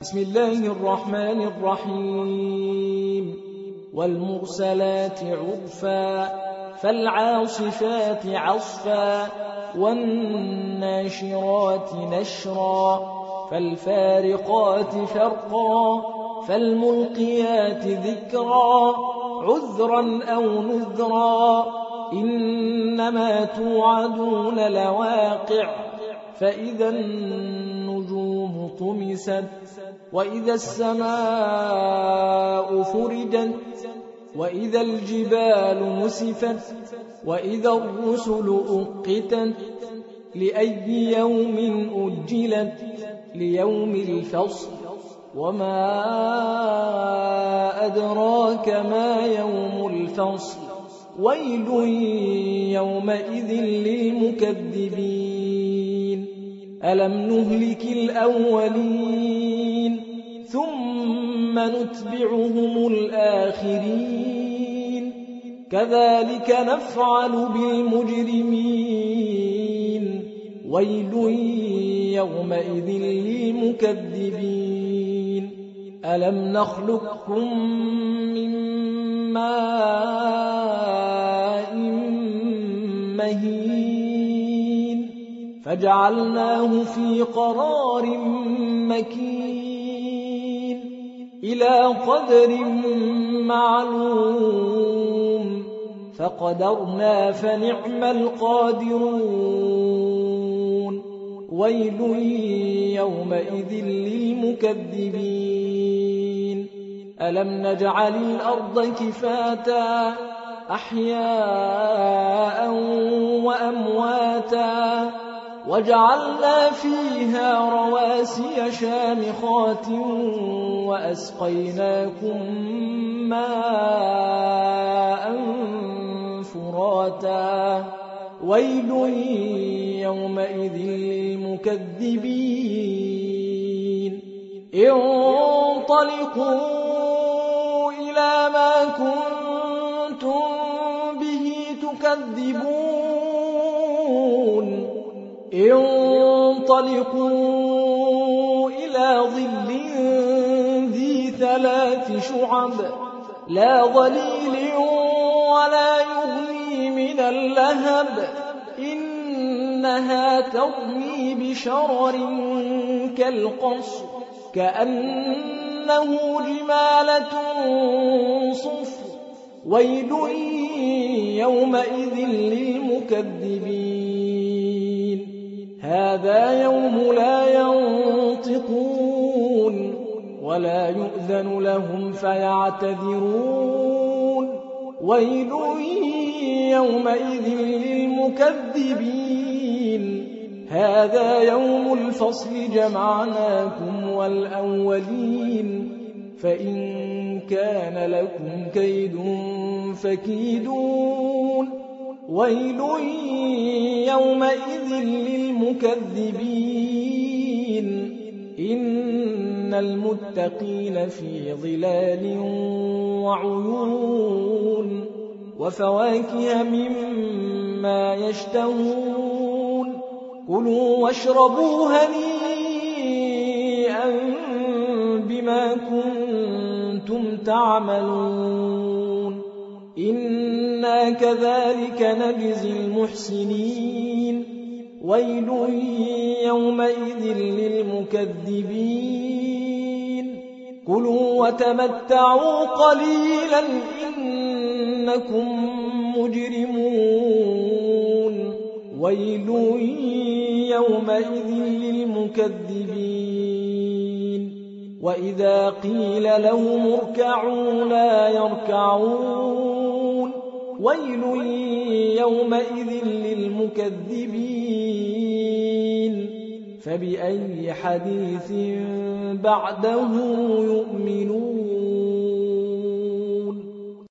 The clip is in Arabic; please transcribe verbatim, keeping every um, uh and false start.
بسم الله الرحمن الرحيم والمرسلات عرفا فالعاصفات عصفا والناشرات نشرا فالفارقات فرقا فالملقيات ذكرا عذرا أو نذرا إنما توعدون لواقع فإذا النجوم طمست وإذا السماء فرجت وإذا الجبال نسفت وإذا الرسل أقتت لأي يوم أجلت ليوم الفصل وما أدراك ما يوم الفصل ويل يومئذ للمكذبين ألم نهلك الأولين ثم نتبعهم الآخرين كذلك نفعل بالمجرمين ويل يومئذ للمكذبين ألم نخلقكم من ماء مهين فجعلناه في قرار مكين إلى قدر معلوم فقدرنا فنعم القادرون ويل يومئذ للمكذبين ألم نجعل الأرض كفاتا أحياء وأمواتا وجعلنا فيها رواسي شامخات وأسقيناكم ماء فراتا ويل يومئذ للمكذبين انطلقوا إلى ما كنتم به تكذبون انطلقوا إلى ظل ذي ثلاث شعب لا ظليل ولا يغني من اللهب إنها ترمي بشرر كالقصر كأنه جمالة صفر ويل يومئذ للمكذبين هذا يوم لا ينطقون ولا يؤذن لهم فيعتذرون ويل يومئذ للمكذبين هذا يوم الفصل جمعناكم والأولين فإن كان لكم كيد فكيدون ويل يومئذ للمكذبين إن المتقين في ظلال وعيون وفواكه مما يشتهون كلوا واشربوا هنيئا بما كنتم تعملون إنا كذلك نجزي المحسنين ويل يومئذ للمكذبين كلوا وتمتعوا قليلا إنكم مجرمون ويل يومئذ للمكذبين وإذا قيل لهم اركعوا لا يركعون ويل يومئذ للمكذبين فبأي حديث بعده يؤمنون